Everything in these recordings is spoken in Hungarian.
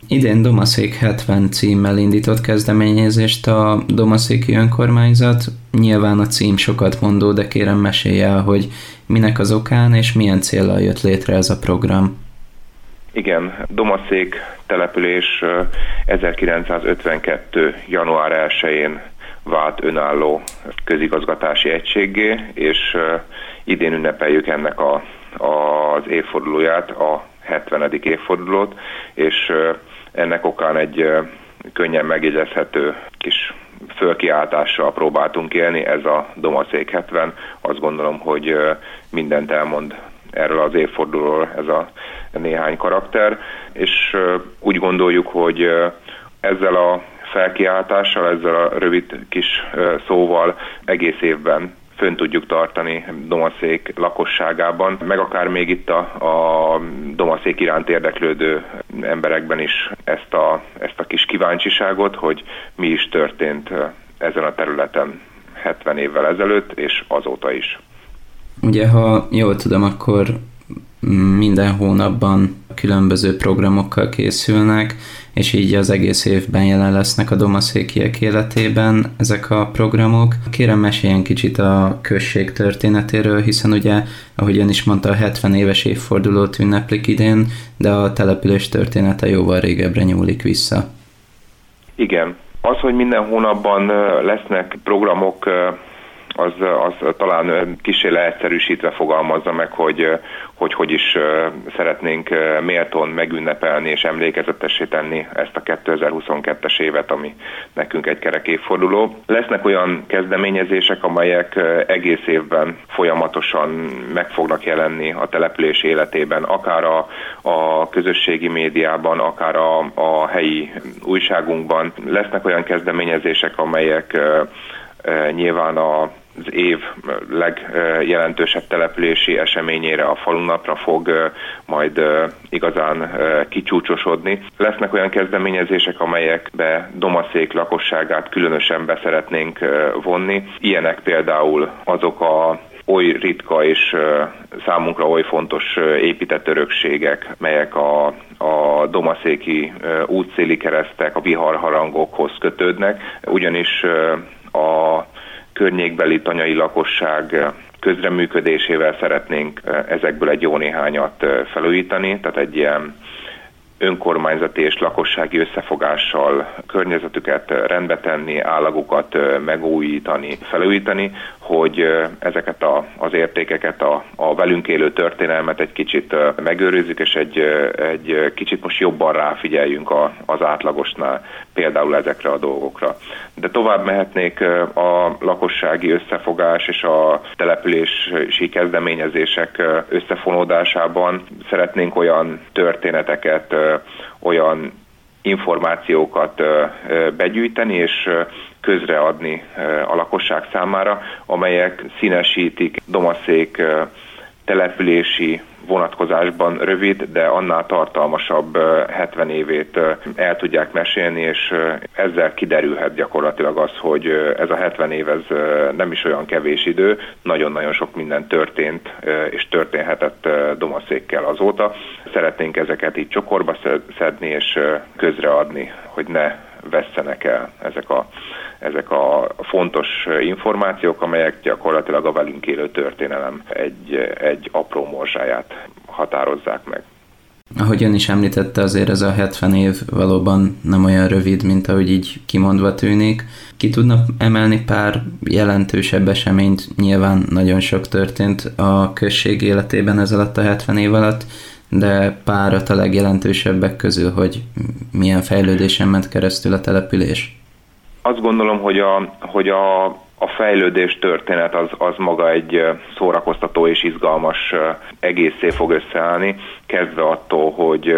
idén Domaszék 70 címmel indított kezdeményezést a Domaszéki Önkormányzat. Nyilván a cím sokat mondó, de kérem mesélj el, hogy minek az okán és milyen céllal jött létre ez a program. Igen, Domaszék település 1952. január 1-én vált önálló közigazgatási egységgé, és idén ünnepeljük ennek az évfordulóját, a 70. évfordulót, és ennek okán egy könnyen megjegyezhető kis fölkiáltással próbáltunk élni, ez a Domaszék 70. Azt gondolom, hogy mindent elmond erről az évfordulóról ez a néhány karakter, és úgy gondoljuk, hogy ezzel a felkiáltással, ezzel a rövid kis szóval egész évben fönn tudjuk tartani Domaszék lakosságában, meg akár még itt a Domaszék iránt érdeklődő emberekben is ezt a kis kíváncsiságot, hogy mi is történt ezen a területen 70 évvel ezelőtt, és azóta is. Ugye, ha jól tudom, akkor minden hónapban különböző programokkal készülnek, és így az egész évben jelen lesznek a domaszékiek életében ezek a programok. Kérem, meséljen kicsit a község történetéről, hiszen ugye, ahogy ön is mondta, a 70 éves évfordulót ünneplik idén, de a település története jóval régebbre nyúlik vissza. Igen. Az, hogy minden hónapban lesznek programok, az talán kissé leegyszerűsítve fogalmazza meg, hogy is szeretnénk méltón megünnepelni és emlékezetessé tenni ezt a 2022-es évet, ami nekünk egy kerek évforduló. Lesznek olyan kezdeményezések, amelyek egész évben folyamatosan meg fognak jelenni a település életében, akár a közösségi médiában, akár a helyi újságunkban. Lesznek olyan kezdeményezések, amelyek nyilván az év legjelentősebb települési eseményére, a falunapra fog majd igazán kicsúcsosodni. Lesznek olyan kezdeményezések, amelyekbe Domaszék lakosságát különösen be szeretnénk vonni. Ilyenek például azok oly ritka és számunkra oly fontos épített örökségek, melyek a domaszéki útszéli keresztek, a viharharangokhoz kötődnek, ugyanis a környékbeli tanyai lakosság közreműködésével szeretnénk ezekből egy jó néhányat felújítani, tehát egy ilyen önkormányzati és lakossági összefogással környezetüket rendbe tenni, állagukat megújítani, felújítani, hogy ezeket az értékeket, a velünk élő történelmet egy kicsit megőrizzük, és egy kicsit most jobban ráfigyeljünk az átlagosnál például ezekre a dolgokra. De tovább mehetnék a lakossági összefogás és a települési kezdeményezések összefonódásában. Szeretnénk olyan történeteket, olyan információkat begyűjteni és közreadni a lakosság számára, amelyek színesítik Domaszék települési vonatkozásban rövid, de annál tartalmasabb 70 évét el tudják mesélni, és ezzel kiderülhet gyakorlatilag az, hogy ez a 70 év ez nem is olyan kevés idő, nagyon-nagyon sok minden történt és történhetett Domaszékkel azóta. Szeretnénk ezeket így csokorba szedni és közreadni, hogy ne vesszenek el ezek a fontos információk, amelyek gyakorlatilag a velünk élő történelem egy apró morzsáját határozzák meg. Ahogy ön is említette, azért ez a 70 év valóban nem olyan rövid, mint ahogy így kimondva tűnik. Ki tudna emelni pár jelentősebb eseményt? Nyilván nagyon sok történt a község életében ez alatt a 70 év alatt, de párat a legjelentősebbek közül, hogy milyen fejlődésen ment keresztül a település? Azt gondolom, hogy a fejlődés történet az maga egy szórakoztató és izgalmas egészé fog összeállni, kezdve attól, hogy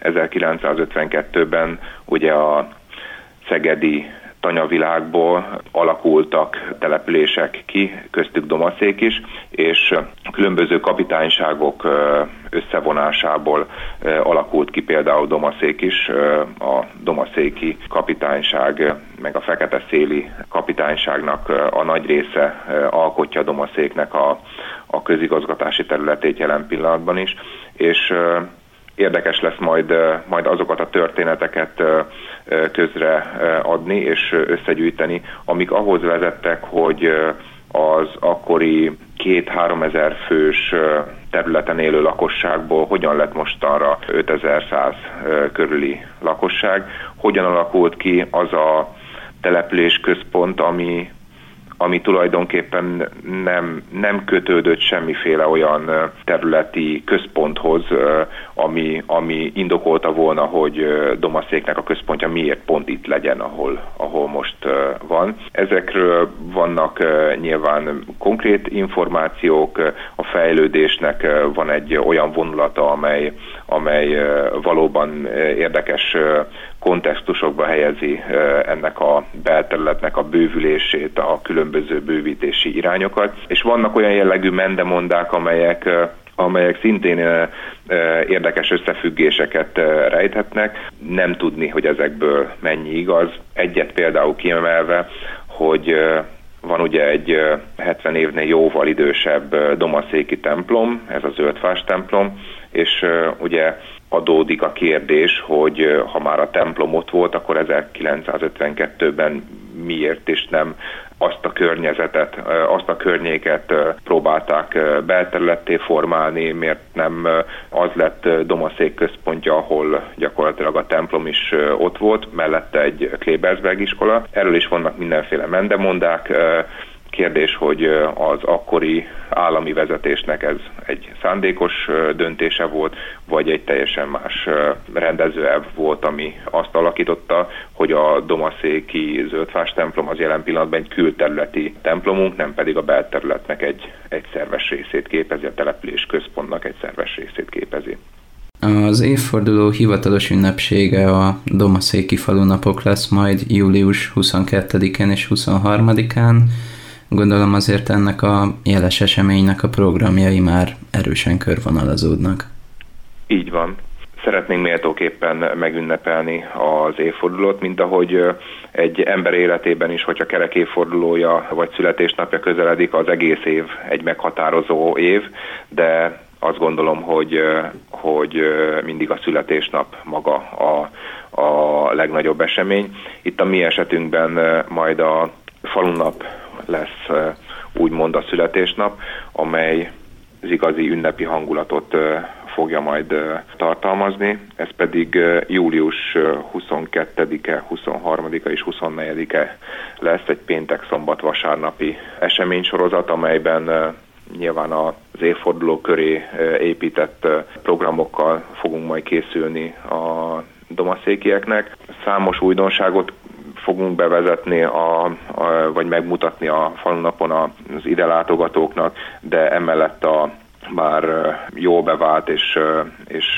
1952-ben ugye a szegedi tanyavilágból alakultak települések ki, köztük Domaszék is, és különböző kapitányságok összevonásából alakult ki például Domaszék is, a domaszéki kapitányság, meg a fekete-széli kapitányságnak a nagy része alkotja Domaszéknek a közigazgatási területét jelen pillanatban is, és Érdekes lesz majd azokat a történeteket közreadni és összegyűjteni, amik ahhoz vezettek, hogy az akkori 2-3 ezer fős területen élő lakosságból hogyan lett mostanra 5100 körüli lakosság, hogyan alakult ki az a településközpont, ami tulajdonképpen nem kötődött semmiféle olyan területi központhoz, ami indokolta volna, hogy Domaszéknek a központja miért pont itt legyen, ahol most van. Ezekről vannak nyilván konkrét információk, a fejlődésnek van egy olyan vonulata, amely valóban érdekes kontextusokba helyezi ennek a belterületnek a bővülését, a különböző bővítési irányokat, és vannak olyan jellegű mendemondák, amelyek szintén érdekes összefüggéseket rejthetnek. Nem tudni, hogy ezekből mennyi igaz. Egyet például kiemelve, hogy van ugye egy 70 évnél jóval idősebb domaszéki templom, ez a Zöldfás templom, és ugye adódik a kérdés, hogy ha már a templom ott volt, akkor 1952-ben miért is nem azt a környezetet, azt a környéket próbálták belterületté formálni, miért nem az lett Domaszék központja, ahol gyakorlatilag a templom is ott volt, mellette egy Klebersberg iskola. Erről is vannak mindenféle mendemondák. Kérdés, hogy az akkori állami vezetésnek ez egy szándékos döntése volt, vagy egy teljesen más rendezőelv volt, ami azt alakította, hogy a domaszéki Zöldfás templom az jelen pillanatban egy külterületi templomunk, nem pedig a belterületnek egy szerves részét képezi, a település központnak egy szerves részét képezi. Az évforduló hivatalos ünnepsége a domaszéki falunapok lesz majd július 22-én és 23-án. Gondolom azért ennek a jeles eseménynek a programjai már erősen körvonalazódnak. Így van. Szeretnénk méltóképpen megünnepelni az évfordulót, mint ahogy egy ember életében is, hogyha kerek évfordulója vagy születésnapja közeledik, az egész év egy meghatározó év, de azt gondolom, hogy mindig a születésnap maga a legnagyobb esemény. Itt a mi esetünkben majd a falunap lesz úgymond a születésnap, amely az igazi ünnepi hangulatot fogja majd tartalmazni. Ez pedig július 22-e, 23-a és 24-e lesz egy péntek, szombat, vasárnapi eseménysorozat, amelyben nyilván az évforduló köré épített programokkal fogunk majd készülni a domaszékieknek. Számos újdonságot fogunk bevezetni, vagy megmutatni a falunapon az ide látogatóknak, de emellett a már jól bevált és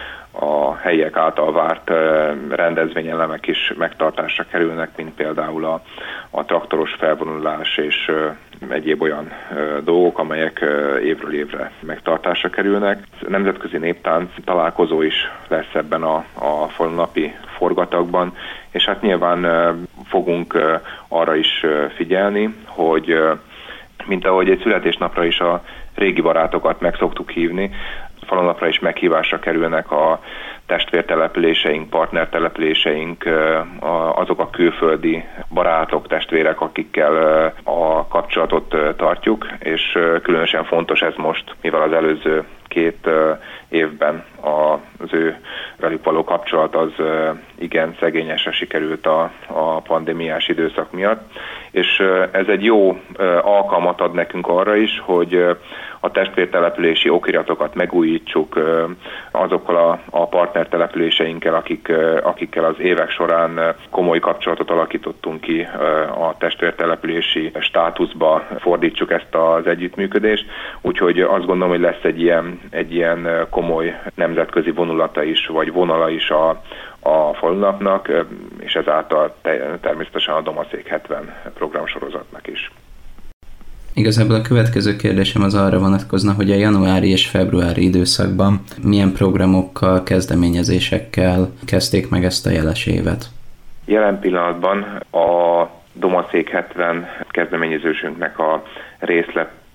a helyiek által várt rendezvényelemek is megtartásra kerülnek, mint például a traktoros felvonulás és egyéb olyan dolgok, amelyek évről évre megtartásra kerülnek. Nemzetközi néptánc találkozó is lesz ebben a falunapi forgatagban, és hát nyilván fogunk arra is figyelni, hogy mint ahogy egy születésnapra is a régi barátokat meg szoktuk hívni, falunapra is meghívásra kerülnek a testvértelepüléseink, partnertelepüléseink, azok a külföldi barátok, testvérek, akikkel a kapcsolatot tartjuk, és különösen fontos ez most, mivel az előző 2 évben az ő velük való kapcsolat az igen szegényesre sikerült a pandémiás időszak miatt, és ez egy jó alkalmat ad nekünk arra is, hogy a testvértelepülési okiratokat megújítsuk azokkal a partnertelepüléseinkkel, akikkel az évek során komoly kapcsolatot alakítottunk ki a testvértelepülési státuszba, fordítsuk ezt az együttműködést. Úgyhogy azt gondolom, hogy lesz egy ilyen komoly nemzetközi vonulata is, vagy vonala is a falunapnak, és ezáltal természetesen a Domaszék 70 programsorozatnak is. Igazából a következő kérdésem az arra vonatkozna, hogy a januári és februári időszakban milyen programokkal, kezdeményezésekkel kezdték meg ezt a jeles évet? Jelen pillanatban a Domaszék 70 kezdeményezésünknek a részlet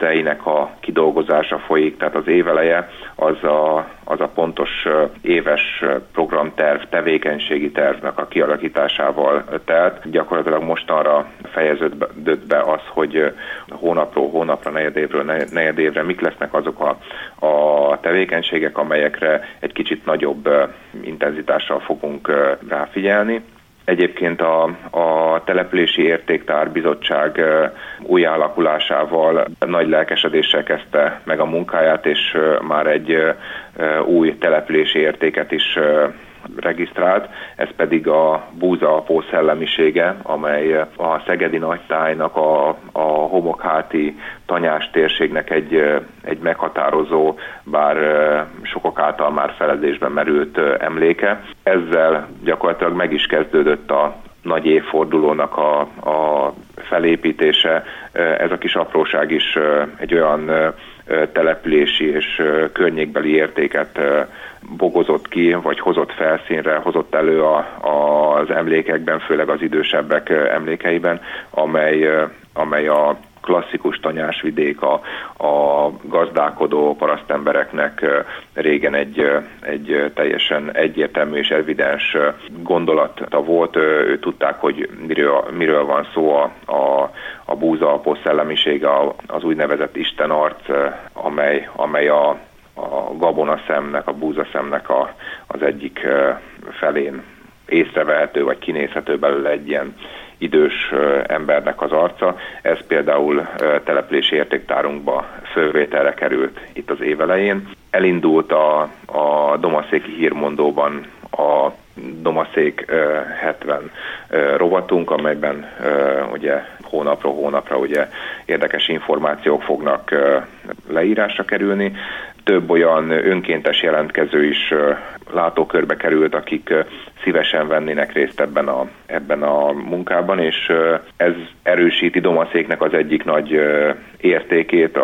tejnek a kidolgozása folyik, tehát az éveleje az a pontos éves programterv, tevékenységi tervnek a kialakításával telt. Gyakorlatilag mostanra fejeződött be az, hogy hónapról hónapra, negyedévről negyedévre mik lesznek azok a tevékenységek, amelyekre egy kicsit nagyobb intenzitással fogunk ráfigyelni. Egyébként a Települési Értéktár Bizottság új alakulásával nagy lelkesedéssel kezdte meg a munkáját, és már egy új települési értéket is regisztrált, ez pedig a búzaapó szellemisége, amely a szegedi nagytájnak, a homokháti tanyás térségnek egy meghatározó, bár sokak által már feledésben merült emléke. Ezzel gyakorlatilag meg is kezdődött a nagy évfordulónak a felépítése. Ez a kis apróság is egy olyan települési és környékbeli értéket bogozott ki, vagy hozott felszínre, hozott elő az emlékekben, főleg az idősebbek emlékeiben, amely a klasszikus tanyásvidék, a gazdálkodó parasztembereknek régen egy teljesen egyértelmű és evidens gondolata volt. Ők tudták, hogy miről van szó a búzaapó szellemisége, az úgynevezett Isten arc, amely a gabonaszemnek, a búzaszemnek az egyik felén észrevehető, vagy kinézhető belőle egy ilyen idős embernek az arca. Ez például települési értéktárunkba fölvételre került itt az év elején. Elindult a Domaszéki Hírmondóban a Domaszék 70 rovatunk, amelyben ugye hónapról hónapra ugye érdekes információk fognak leírásra kerülni. Több olyan önkéntes jelentkező is látókörbe került, akik szívesen vennének részt ebben a munkában, és ez erősíti Domaszéknek az egyik nagy értékét,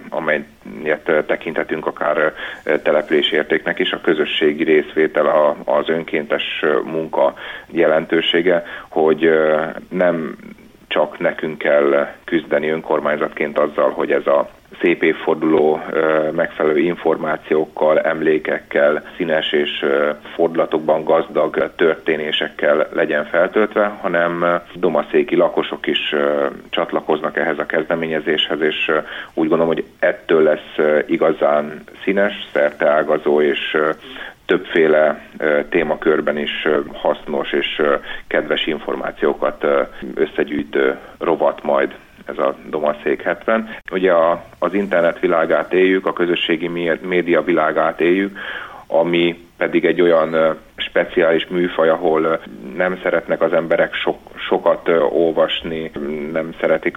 amelyet tekinthetünk akár települési értéknek is, a közösségi részvétel, az önkéntes munka jelentősége, hogy nem csak nekünk kell küzdeni önkormányzatként azzal, hogy ez a szép évforduló megfelelő információkkal, emlékekkel, színes és fordulatokban gazdag történésekkel legyen feltöltve, hanem domaszéki lakosok is csatlakoznak ehhez a kezdeményezéshez, és úgy gondolom, hogy ettől lesz igazán színes, szerteágazó és többféle témakörben is hasznos és kedves információkat összegyűjtő rovat majd ez a Domaszék 70. Ugye az internet világát éljük, a közösségi média világát éljük, ami pedig egy olyan speciális műfaj, ahol nem szeretnek az emberek sokat olvasni, nem szeretik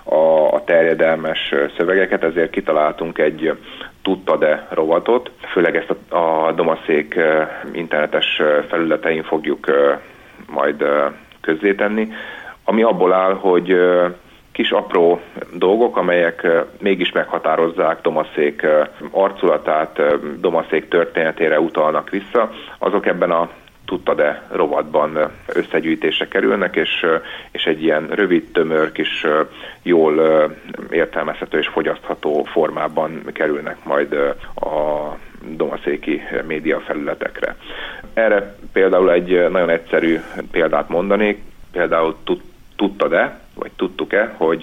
a terjedelmes szövegeket, ezért kitaláltunk egy Tudtad-e rovatot. Főleg ezt a Domaszék internetes felületein fogjuk majd közzétenni, ami abból áll, hogy kis apró dolgok, amelyek mégis meghatározzák Domaszék arculatát, Domaszék történetére utalnak vissza, azok ebben a Tudtad-e rovatban összegyűjtésre kerülnek, és egy ilyen rövid, tömör, kis jól értelmezhető és fogyasztható formában kerülnek majd a domaszéki média felületekre. Erre például egy nagyon egyszerű példát mondanék, például tudtad-e, vagy tudtuk-e, hogy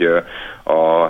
a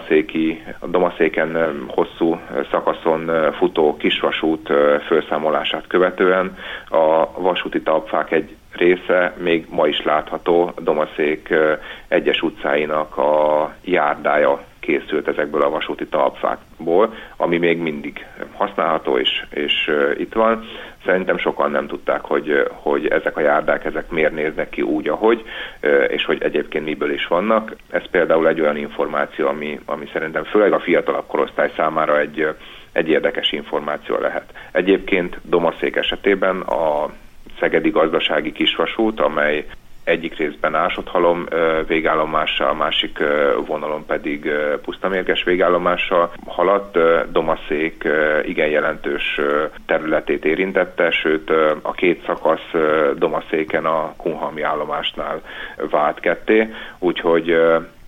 Domaszéken hosszú szakaszon futó kisvasút felszámolását követően a vasúti talpfák egy része még ma is látható, Domaszék egyes utcáinak a járdája készült ezekből a vasúti talpfákból, ami még mindig használható és itt van. Szerintem sokan nem tudták, hogy ezek a járdák ezek miért néznek ki úgy, ahogy, és hogy egyébként miből is vannak. Ez például egy olyan információ, ami szerintem főleg a fiatalabb korosztály számára egy érdekes információ lehet. Egyébként Domaszék esetében a szegedi gazdasági kisvasút, amely egyik részben Ásodhalom végállomással, másik vonalon pedig pusztamérges végállomással haladt. Domaszék igen jelentős területét érintette, sőt a két szakasz Domaszéken a kunhalmi állomásnál vált ketté, úgyhogy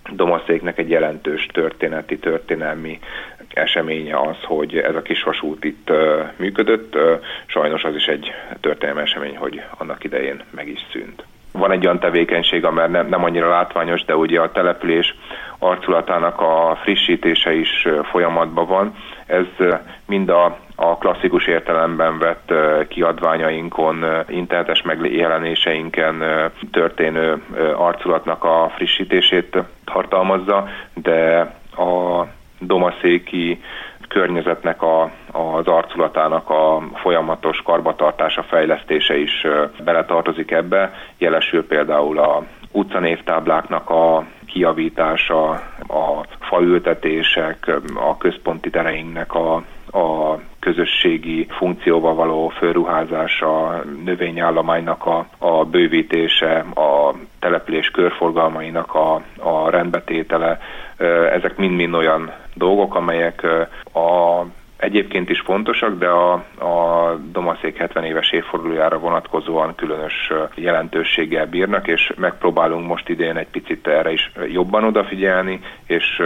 Domaszéknek egy jelentős történelmi eseménye az, hogy ez a kisvasút itt működött. Sajnos az is egy történelmi esemény, hogy annak idején meg is szűnt. Van egy olyan tevékenység, amely nem annyira látványos, de ugye a település arculatának a frissítése is folyamatban van. Ez mind a klasszikus értelemben vett kiadványainkon, internetes megjelenéseinken történő arculatnak a frissítését tartalmazza, de a domaszéki környezetnek az arculatának a folyamatos karbantartása, fejlesztése is beletartozik ebbe. Jelesül például a utcanévtábláknak a kijavítása, a faültetések, a központi tereinknek a közösségi funkcióval való fölruházása, növényállománynak a bővítése, a település körforgalmainak a rendbetétele. Ezek mind-mind olyan dolgok, amelyek egyébként is fontosak, de a Domaszék 70 éves évfordulójára vonatkozóan különös jelentőséggel bírnak, és megpróbálunk most idén egy picit erre is jobban odafigyelni, és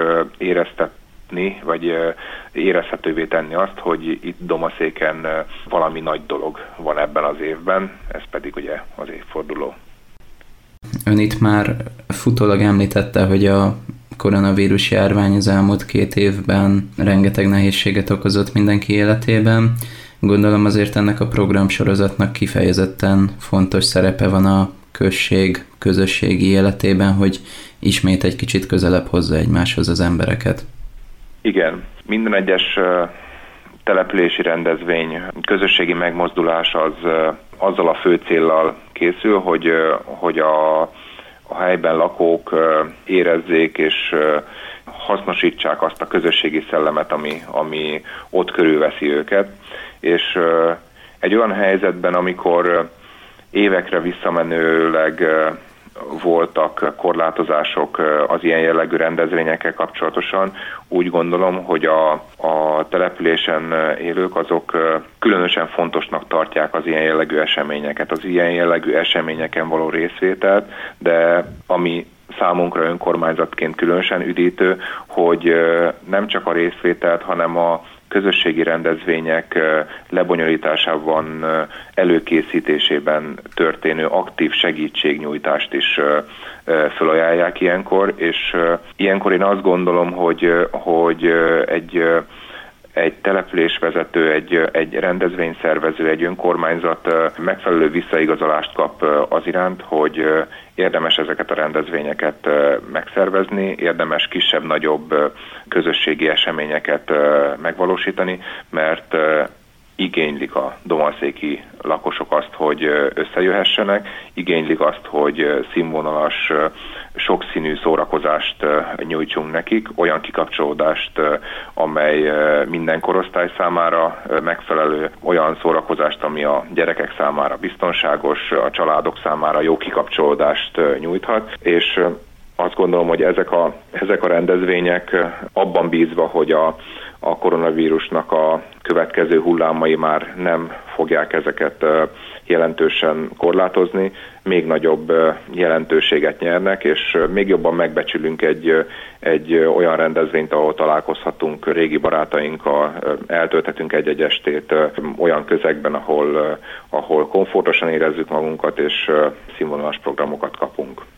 érezhetővé tenni azt, hogy itt Domaszéken valami nagy dolog van ebben az évben, ez pedig ugye az évforduló. Ön itt már futólag említette, hogy a koronavírus járvány az elmúlt 2 évben rengeteg nehézséget okozott mindenki életében. Gondolom azért ennek a programsorozatnak kifejezetten fontos szerepe van a közösségi életében, hogy ismét egy kicsit közelebb hozza egymáshoz az embereket. Igen, minden egyes települési rendezvény, közösségi megmozdulás az azzal a fő céllal készül, hogy a helyben lakók érezzék és hasznosítsák azt a közösségi szellemet, ami ott körülveszi őket. És egy olyan helyzetben, amikor évekre visszamenőleg voltak korlátozások az ilyen jellegű rendezvényekkel kapcsolatosan, úgy gondolom, hogy a településen élők azok különösen fontosnak tartják az ilyen jellegű eseményeket, az ilyen jellegű eseményeken való részvételt, de ami számunkra önkormányzatként különösen üdítő, hogy nem csak a részvételt, hanem a közösségi rendezvények lebonyolításában, előkészítésében történő aktív segítségnyújtást is felajánlják ilyenkor, és ilyenkor én azt gondolom, hogy egy településvezető, egy rendezvényszervező, egy önkormányzat megfelelő visszaigazolást kap az iránt, hogy érdemes ezeket a rendezvényeket megszervezni, érdemes kisebb-nagyobb közösségi eseményeket megvalósítani, mert igénylik a domaszéki lakosok azt, hogy összejöhessenek, igénylik azt, hogy színvonalas, sokszínű szórakozást nyújtsunk nekik, olyan kikapcsolódást, amely minden korosztály számára megfelelő, olyan szórakozást, ami a gyerekek számára biztonságos, a családok számára jó kikapcsolódást nyújthat, és azt gondolom, hogy ezek a rendezvények abban bízva, hogy a koronavírusnak a következő hullámai már nem fogják ezeket jelentősen korlátozni, még nagyobb jelentőséget nyernek, és még jobban megbecsülünk egy olyan rendezvényt, ahol találkozhatunk régi barátainkkal, eltölthetünk egy-egy estét olyan közegben, ahol komfortosan érezzük magunkat, és színvonalas programokat kapunk.